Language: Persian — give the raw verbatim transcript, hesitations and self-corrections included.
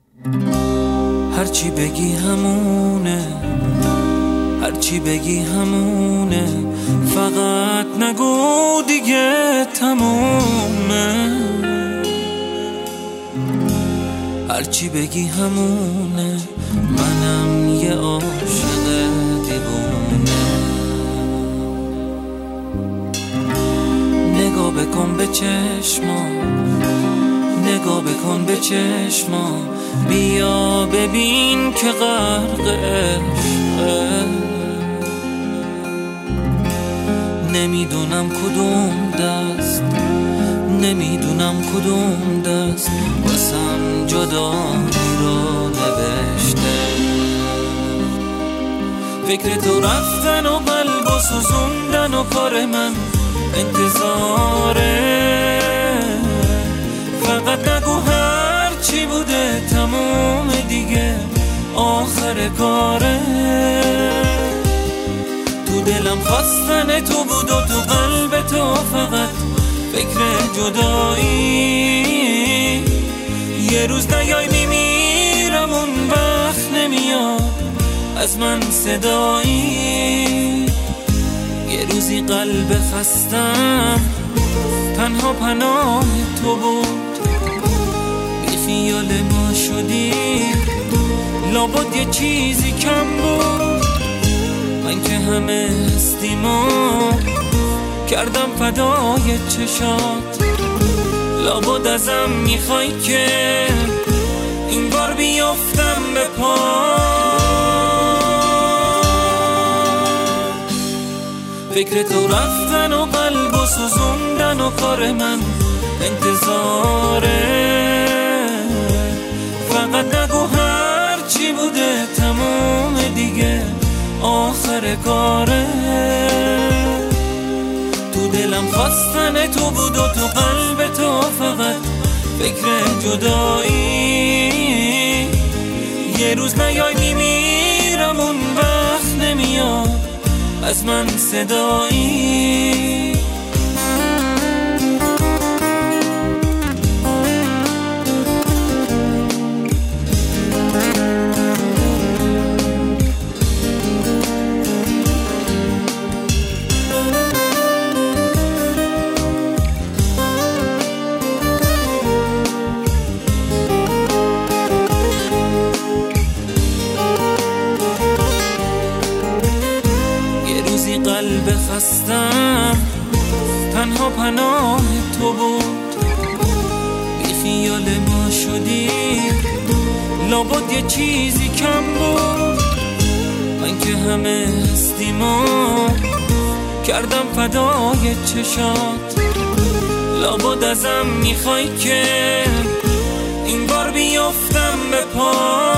هرچی بگی همونه، هرچی بگی همونه، فقط نگو دیگه تمومه. هرچی بگی همونه، منم یه عاشق دیوونه. نگاه بکن به چشما، نگاه بکن به چشما، بیا ببین که غرق عشقه. نمیدونم کدوم دست، نمیدونم کدوم دست واسم جدایی رو نوشته. فکر تو رفتن و قلب و سوزوندن و کار من انتظاره. فقط نگو هر چی بوده تموم دیگه، آخر کاره. تو دلم خواستن تو بود و تو قلب تو فقط فکر جدایی. یه روز نیای میمیرم، اون وقت نمیاد از من صدایی. یه روزی قلب خستم تنها پناه تو بود، بی خیال ما شدی لابد یه چیزی کم بود. من که همه هستیمو کردم فدای چشات، لابد ازم میخوای که این بار بیافتم به پا. فکر تو رفتن و قلب و سوزوندن و کار من انتظاره. فقط نگو هر چی بوده تموم دیگه، آخر کاره. تو دلم خواستن تو بود و تو قلب تو فقط فکر جدایی. یه روز نیای میمیرم، اون وقت نمیاد از من صدایی. قلب خستم تنها پناه تو بود، بی خیال ما شدی لابد یه چیزی کم بود. من که همه هستیمو کردم فدای چشات، لابد ازم میخوای که این بار بیافتم به پا.